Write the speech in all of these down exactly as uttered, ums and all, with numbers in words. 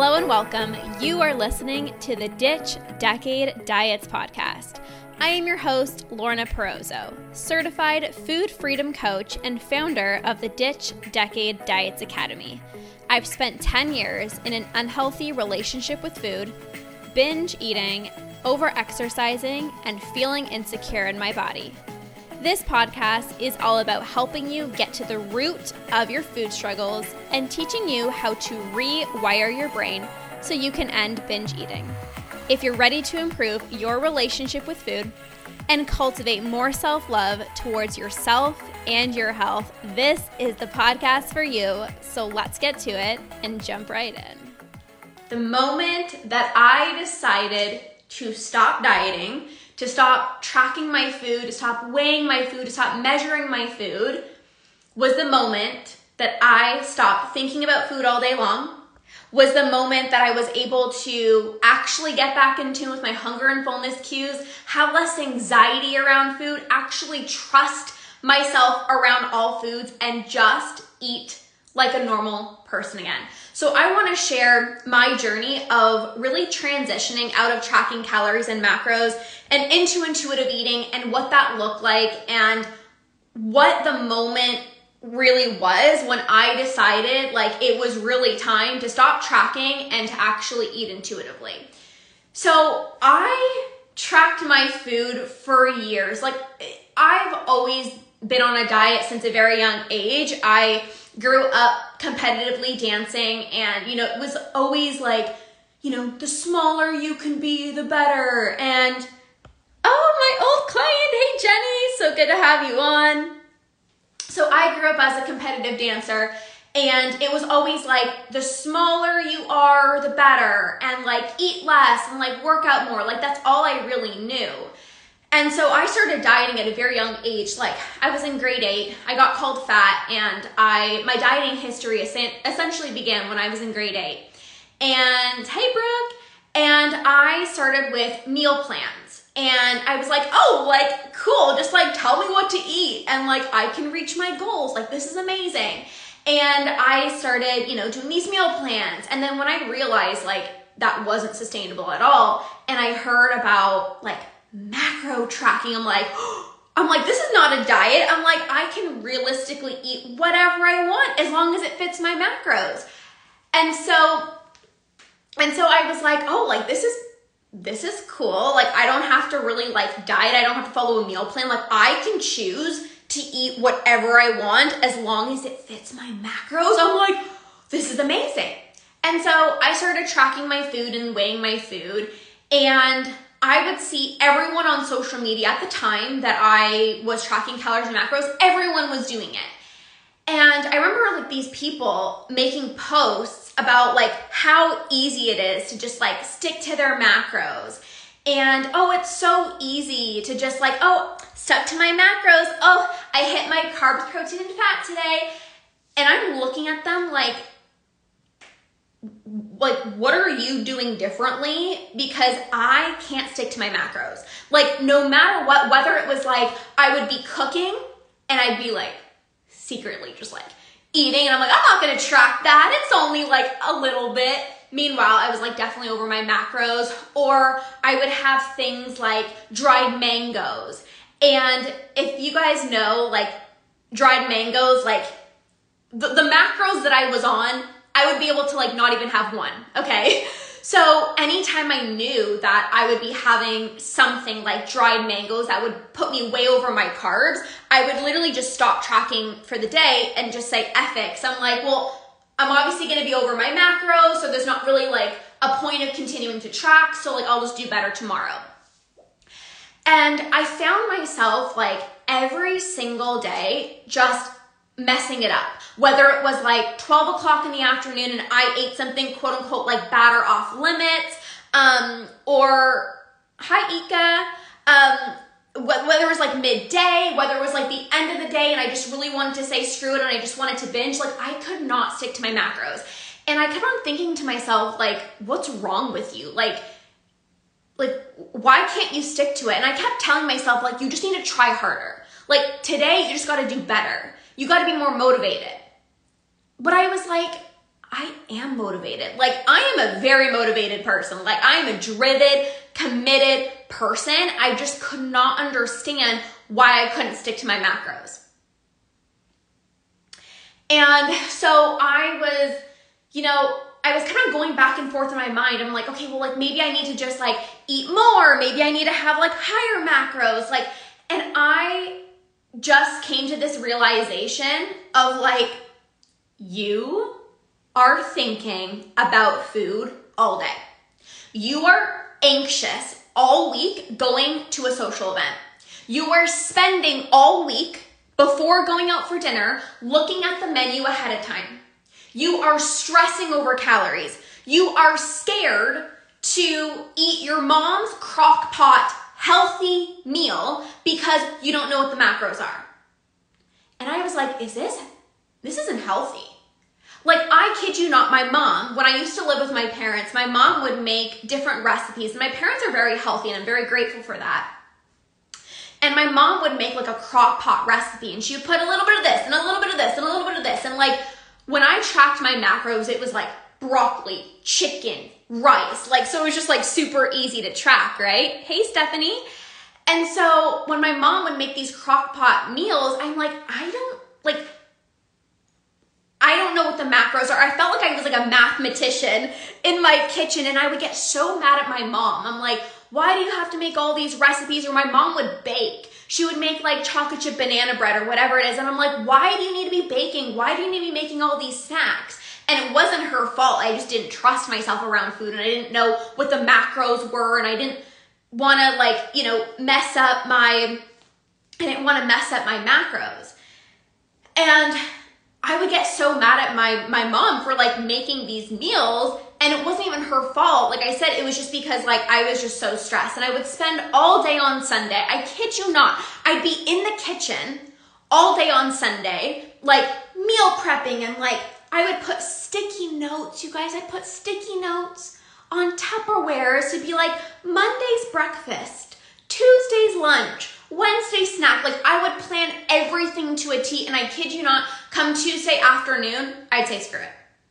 Hello and welcome. You are listening to the Ditch Decade Diets podcast. I am your host, Lorna Perozzo, certified food freedom coach and founder of the Ditch Decade Diets Academy. I've spent ten years in an unhealthy relationship with food, binge eating, over-exercising, and feeling insecure in my body. This podcast is all about helping you get to the root of your food struggles and teaching you how to rewire your brain so you can end binge eating. If you're ready to improve your relationship with food and cultivate more self-love towards yourself and your health, this is the podcast for you. So let's get to it and jump right in. The moment that I decided to stop dieting, to stop tracking my food, to stop weighing my food, to stop measuring my food, was the moment that I stopped thinking about food all day long, was the moment that I was able to actually get back in tune with my hunger and fullness cues, have less anxiety around food, actually trust myself around all foods, and just eat like a normal person again. So I want to share my journey of really transitioning out of tracking calories and macros and into intuitive eating and what that looked like and what the moment really was when I decided like it was really time to stop tracking and to actually eat intuitively. So I tracked my food for years. Like I've always been on a diet since a very young age. I grew up competitively dancing, and you know, it was always like, you know, the smaller you can be, the better. And oh, my old client, hey Jenny, so good to have you on. So I grew up as a competitive dancer, and it was always like, the smaller you are, the better, and like eat less and like work out more. Like that's all I really knew. And so I started dieting at a very young age. Like I was in grade eight, I got called fat, and I my dieting history essentially began when I was in grade eight. And hey Brooke, and I started with meal plans. And I was like, oh, like cool, just like tell me what to eat and like I can reach my goals. Like this is amazing. And I started, you know, doing these meal plans. And then when I realized like that wasn't sustainable at all, and I heard about like macro tracking, I'm like, I'm like, this is not a diet. I'm like, I can realistically eat whatever I want as long as it fits my macros. And so, and so I was like, oh, like this is, this is cool. Like I don't have to really like diet. I don't have to follow a meal plan. Like I can choose to eat whatever I want as long as it fits my macros. I'm like, this is amazing. And so I started tracking my food and weighing my food, and I would see everyone on social media at the time that I was tracking calories and macros, everyone was doing it. And I remember like these people making posts about like how easy it is to just like stick to their macros. And oh, it's so easy to just like, oh, stuck to my macros. Oh, I hit my carbs, protein, and fat today. And I'm looking at them like, like, what are you doing differently? Because I can't stick to my macros. Like, no matter what, whether it was like, I would be cooking and I'd be like, secretly just like eating. And I'm like, I'm not going to track that. It's only like a little bit. Meanwhile, I was like definitely over my macros. Or I would have things like dried mangoes. And if you guys know, like dried mangoes, like the, the macros that I was on, I would be able to like not even have one, okay? So anytime I knew that I would be having something like dried mangoes that would put me way over my carbs, I would literally just stop tracking for the day and just say, F it. So I'm like, well, I'm obviously gonna be over my macros, so there's not really like a point of continuing to track, so like I'll just do better tomorrow. And I found myself like every single day just messing it up. Whether it was like twelve o'clock in the afternoon and I ate something quote unquote like bad or off limits, um, or hi Ika, um, whether it was like midday, whether it was like the end of the day and I just really wanted to say screw it and I just wanted to binge, like I could not stick to my macros. And I kept on thinking to myself, like, what's wrong with you? Like, like, why can't you stick to it? And I kept telling myself, like, you just need to try harder. Like today, you just got to do better. You got to be more motivated. But I was like, I am motivated. Like, I am a very motivated person. Like, I am a driven, committed person. I just could not understand why I couldn't stick to my macros. And so I was, you know, I was kind of going back and forth in my mind. I'm like, okay, well, like, maybe I need to just like eat more. Maybe I need to have like higher macros. Like, and I just came to this realization of like, you are thinking about food all day. You are anxious all week going to a social event. You are spending all week before going out for dinner looking at the menu ahead of time. You are stressing over calories. You are scared to eat your mom's crock pot healthy meal because you don't know what the macros are. And I was like, is this, this isn't healthy. Like, I kid you not, my mom, when I used to live with my parents, my mom would make different recipes. And my parents are very healthy, and I'm very grateful for that. And my mom would make like a crock pot recipe, and she would put a little bit of this and a little bit of this and a little bit of this. And like, when I tracked my macros, it was like broccoli, chicken, rice. Like, so it was just like super easy to track, right? Hey, Stephanie. And so when my mom would make these crock pot meals, I'm like, I don't like, I don't know what the macros are. I felt like I was like a mathematician in my kitchen, and I would get so mad at my mom. I'm like, why do you have to make all these recipes? Or my mom would bake. She would make like chocolate chip banana bread or whatever it is. And I'm like, why do you need to be baking? Why do you need to be making all these snacks? And it wasn't her fault. I just didn't trust myself around food, and I didn't know what the macros were, and I didn't want to like, you know, mess up my, I didn't want to mess up my macros. And I would get so mad at my, my mom for like making these meals, and it wasn't even her fault. Like I said, it was just because like I was just so stressed, and I would spend all day on Sunday. I kid you not. I'd be in the kitchen all day on Sunday, like meal prepping, and like I would put sticky notes. You guys, I'd put sticky notes on Tupperwares to be like Monday's breakfast, Tuesday's lunch, Wednesday snack. Like, I would plan everything to a T, and I kid you not, come Tuesday afternoon, I'd say screw it.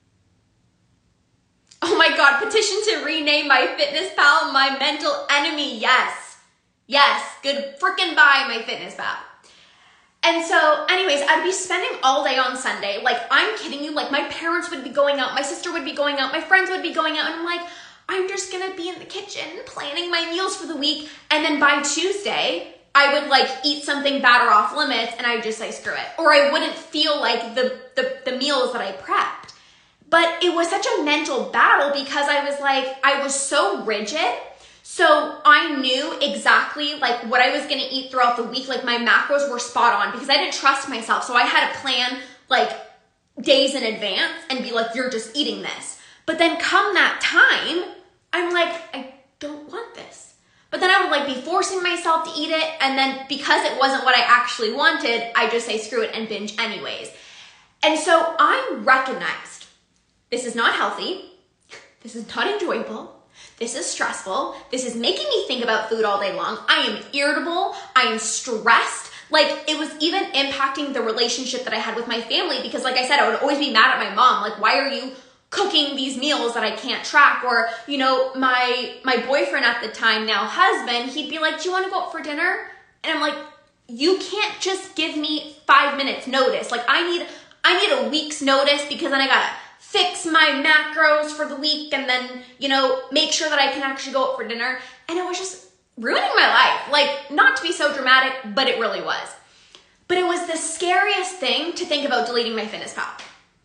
Oh my God, petition to rename MyFitnessPal my mental enemy. Yes. Yes. Good freaking bye, MyFitnessPal. And so anyways, I'd be spending all day on Sunday. Like, I'm kidding you. Like, my parents would be going out. My sister would be going out. My friends would be going out. And I'm like, I'm just going to be in the kitchen planning my meals for the week. And then by Tuesday, I would like eat something bad or off limits, and I'd just say screw it. Or I wouldn't feel like the, the, the meals that I prepped. But it was such a mental battle because I was like, I was so rigid. So I knew exactly like what I was going to eat throughout the week. Like, my macros were spot on because I didn't trust myself. So I had to plan like days in advance and be like, you're just eating this. But then come that time, I'm like, I don't want this. But then I would like be forcing myself to eat it. And then because it wasn't what I actually wanted, I just say screw it and binge anyways. And so I recognized this is not healthy. This is not enjoyable. This is stressful. This is making me think about food all day long. I am irritable. I am stressed. Like, it was even impacting the relationship that I had with my family because, like I said, I would always be mad at my mom. Like, why are you cooking these meals that I can't track? Or, you know, my my boyfriend at the time, now husband, he'd be like, do you want to go out for dinner? And I'm like, you can't just give me five minutes notice. Like, I need I need a week's notice because then I gotta fix my macros for the week and then, you know, make sure that I can actually go out for dinner. And it was just ruining my life. Like, not to be so dramatic, but it really was. But it was the scariest thing to think about deleting MyFitnessPal.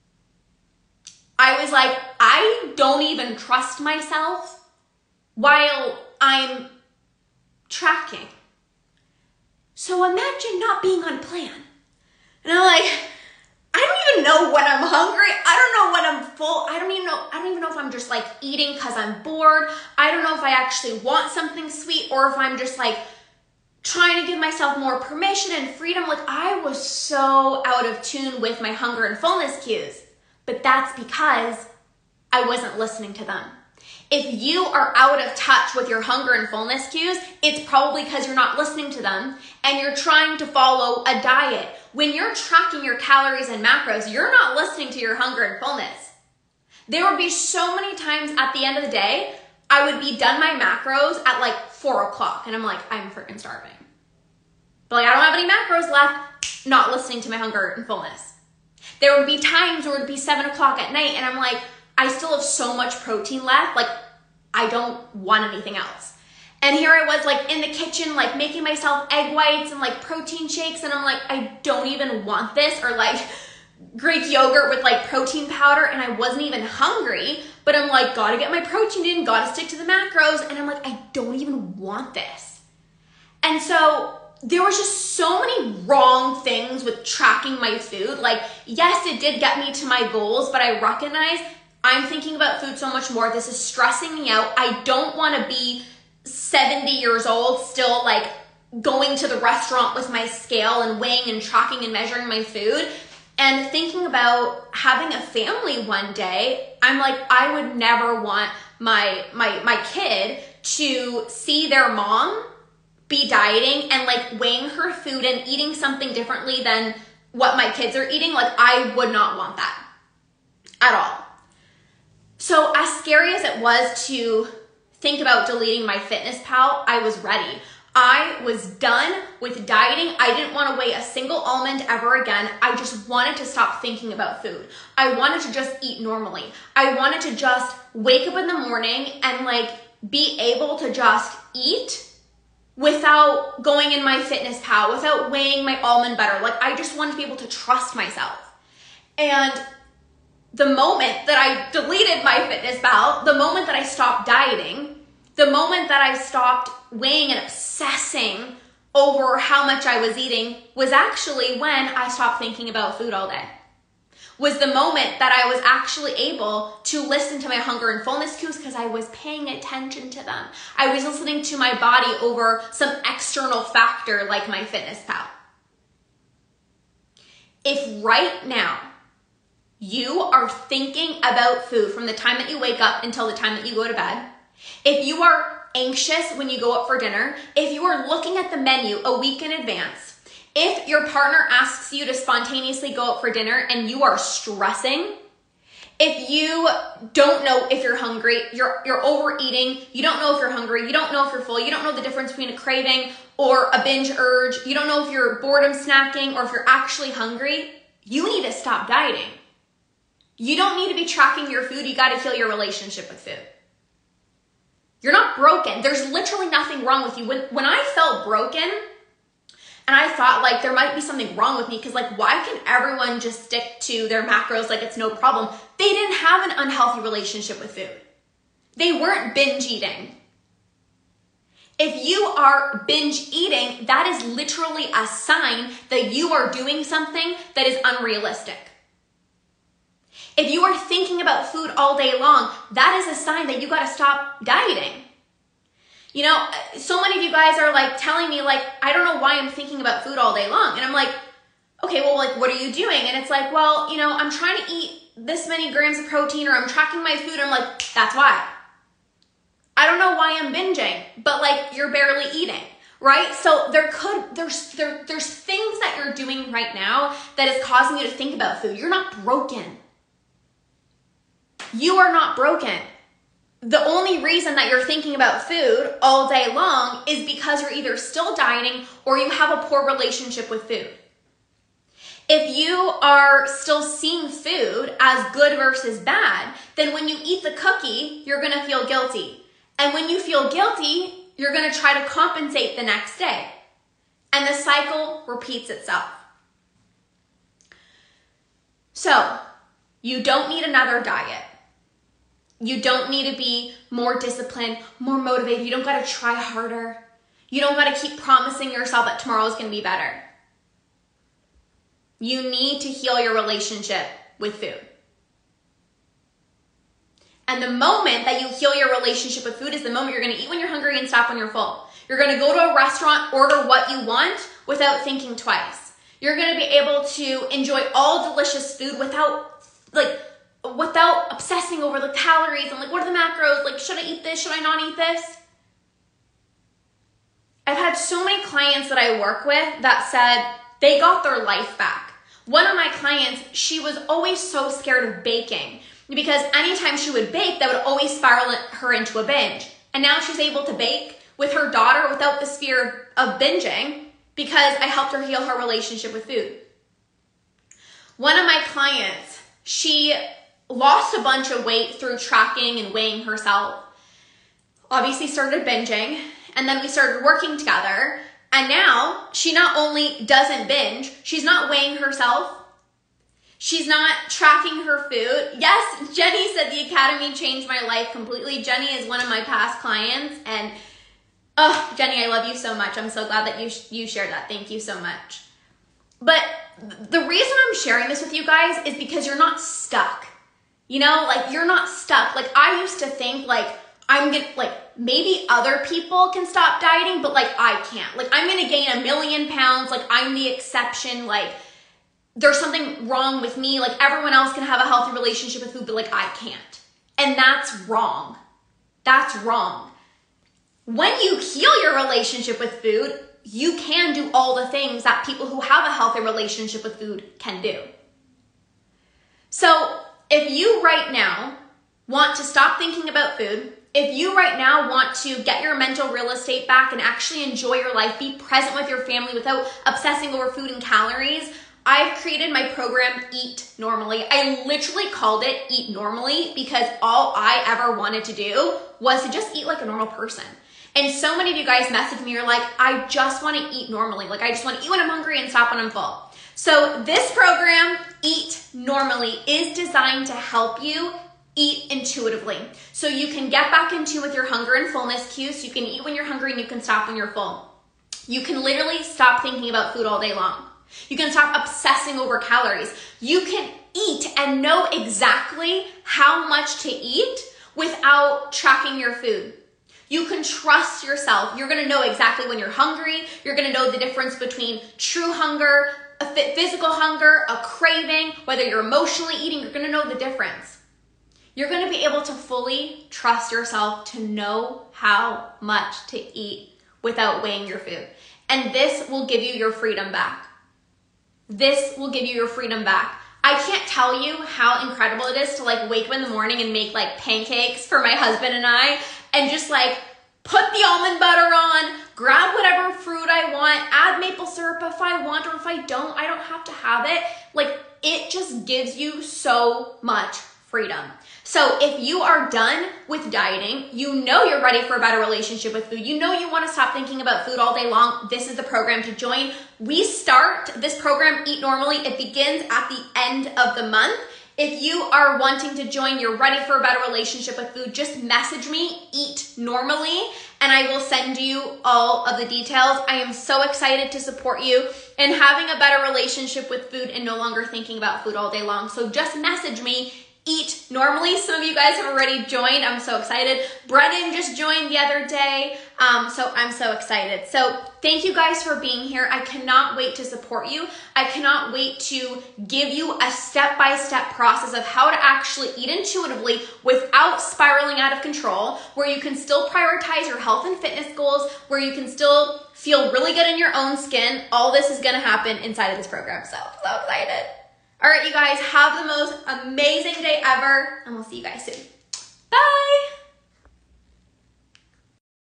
I was like, I don't even trust myself while I'm tracking. So imagine not being on plan. And I'm like, I don't even know when I'm hungry. I don't know when I'm full. I don't even know. I don't even know if I'm just like eating because I'm bored. I don't know if I actually want something sweet or if I'm just like trying to give myself more permission and freedom. Like, I was so out of tune with my hunger and fullness cues. But that's because I wasn't listening to them. If you are out of touch with your hunger and fullness cues, it's probably because you're not listening to them and you're trying to follow a diet. When you're tracking your calories and macros, you're not listening to your hunger and fullness. There would be so many times at the end of the day, I would be done my macros at like four o'clock. And I'm like, I'm freaking starving. But like, I don't have any macros left, not listening to my hunger and fullness. There would be times where it would be seven o'clock at night and I'm like, I still have so much protein left. Like, I don't want anything else. And here I was like in the kitchen, like making myself egg whites and like protein shakes. And I'm like, I don't even want this. Or like Greek yogurt with like protein powder. And I wasn't even hungry, but I'm like, gotta get my protein in, gotta stick to the macros. And I'm like, I don't even want this. And so there was just so many wrong things with tracking my food. Like, yes, it did get me to my goals, but I recognize I'm thinking about food so much more. This is stressing me out. I don't want to be seventy years old still like going to the restaurant with my scale and weighing and tracking and measuring my food. And thinking about having a family one day, I'm like, I would never want my my my kid to see their mom be dieting and like weighing her food and eating something differently than what my kids are eating. Like, I would not want that at all. So as scary as it was to think about deleting my FitnessPal, I was ready. I was done with dieting. I didn't want to weigh a single almond ever again. I just wanted to stop thinking about food. I wanted to just eat normally. I wanted to just wake up in the morning and like be able to just eat without going in my FitnessPal, without weighing my almond butter. Like, I just wanted to be able to trust myself. And the moment that I deleted my FitnessPal, the moment that I stopped dieting, the moment that I stopped weighing and obsessing over how much I was eating was actually when I stopped thinking about food all day. Was the moment that I was actually able to listen to my hunger and fullness cues because I was paying attention to them. I was listening to my body over some external factor like my FitnessPal. If right now you are thinking about food from the time that you wake up until the time that you go to bed, if you are anxious when you go out for dinner, if you are looking at the menu a week in advance, if your partner asks you to spontaneously go out for dinner and you are stressing, if you don't know if you're hungry, you're you're overeating, you don't know if you're hungry, you don't know if you're full, you don't know the difference between a craving or a binge urge, you don't know if you're boredom snacking or if you're actually hungry, you need to stop dieting. You don't need to be tracking your food, you gotta heal your relationship with food. You're not broken. There's literally nothing wrong with you. When, when I felt broken and I thought like there might be something wrong with me because like why can everyone just stick to their macros like it's no problem? They didn't have an unhealthy relationship with food. They weren't binge eating. If you are binge eating, that is literally a sign that you are doing something that is unrealistic. If you are thinking about food all day long, that is a sign that you got to stop dieting. You know, so many of you guys are like telling me like, I don't know why I'm thinking about food all day long. And I'm like, okay, well, like, what are you doing? And it's like, well, you know, I'm trying to eat this many grams of protein or I'm tracking my food. I'm like, that's why. I don't know why I'm binging, but like you're barely eating, right? So there could, there's, there, there's things that you're doing right now that is causing you to think about food. You're not broken. You are not broken. The only reason that you're thinking about food all day long is because you're either still dieting or you have a poor relationship with food. If you are still seeing food as good versus bad, then when you eat the cookie, you're going to feel guilty. And when you feel guilty, you're going to try to compensate the next day. And the cycle repeats itself. So, you don't need another diet. You don't need to be more disciplined, more motivated. You don't got to try harder. You don't got to keep promising yourself that tomorrow is going to be better. You need to heal your relationship with food. And the moment that you heal your relationship with food is the moment you're going to eat when you're hungry and stop when you're full. You're going to go to a restaurant, order what you want without thinking twice. You're going to be able to enjoy all delicious food without like without obsessing over the calories and like, what are the macros? Like, should I eat this? Should I not eat this? I've had so many clients that I work with that said they got their life back. One of my clients, she was always so scared of baking. because anytime she would bake, that would always spiral her into a binge. And now she's able to bake with her daughter without this fear of binging because I helped her heal her relationship with food. One of my clients, she lost a bunch of weight through tracking and weighing herself. Obviously started binging, and then we started working together. And now she not only doesn't binge, she's not weighing herself. She's not tracking her food. Yes, Jenny said the Academy changed my life completely. Jenny is one of my past clients, and oh, Jenny, I love you so much. I'm so glad that you you shared that. Thank you so much. But the reason I'm sharing this with you guys is because you're not stuck. You know, like you're not stuck. Like I used to think like I'm gonna, like maybe other people can stop dieting, but like I can't. Like I'm gonna gain a million pounds. Like I'm the exception. Like there's something wrong with me. Like everyone else can have a healthy relationship with food, but like I can't. And that's wrong. That's wrong. When you heal your relationship with food, you can do all the things that people who have a healthy relationship with food can do. So if you right now want to stop thinking about food, if you right now want to get your mental real estate back and actually enjoy your life, be present with your family without obsessing over food and calories, I've created my program, Eat Normally. I literally called it Eat Normally because all I ever wanted to do was to just eat like a normal person. And so many of you guys message me, you're like, I just want to eat normally. Like I just want to eat when I'm hungry and stop when I'm full. So this program, Eat Normally, is designed to help you eat intuitively. So you can get back in tune with your hunger and fullness cues. So you can eat when you're hungry and you can stop when you're full. You can literally stop thinking about food all day long. You can stop obsessing over calories. You can eat and know exactly how much to eat without tracking your food. You can trust yourself. You're going to know exactly when you're hungry. You're going to know the difference between true hunger, a physical hunger, a craving, whether you're emotionally eating, you're going to know the difference. You're going to be able to fully trust yourself to know how much to eat without weighing your food. And this will give you your freedom back. This will give you your freedom back. I can't tell you how incredible it is to like wake up in the morning and make like pancakes for my husband and I and just like put the almond butter on, grab whatever fruit I want, add maple syrup if I want, or if I don't, I don't have to have it. Like it just gives you so much freedom. So if you are done with dieting, you know you're ready for a better relationship with food, you know you want to stop thinking about food all day long, this is the program to join. We start this program, Eat Normally. It begins at the end of the month. If you are wanting to join, you're ready for a better relationship with food, just message me, Eat Normally, and I will send you all of the details. I am so excited to support you in having a better relationship with food and no longer thinking about food all day long. So just message me, Eat Normally. Some of you guys have already joined. I'm so excited. Brennan just joined the other day. Um, so I'm so excited. So thank you guys for being here. I cannot wait to support you. I cannot wait to give you a step-by-step process of how to actually eat intuitively without spiraling out of control, where you can still prioritize your health and fitness goals, where you can still feel really good in your own skin. All this is going to happen inside of this program. So, so excited. All right, you guys, have the most amazing day ever, and we'll see you guys soon.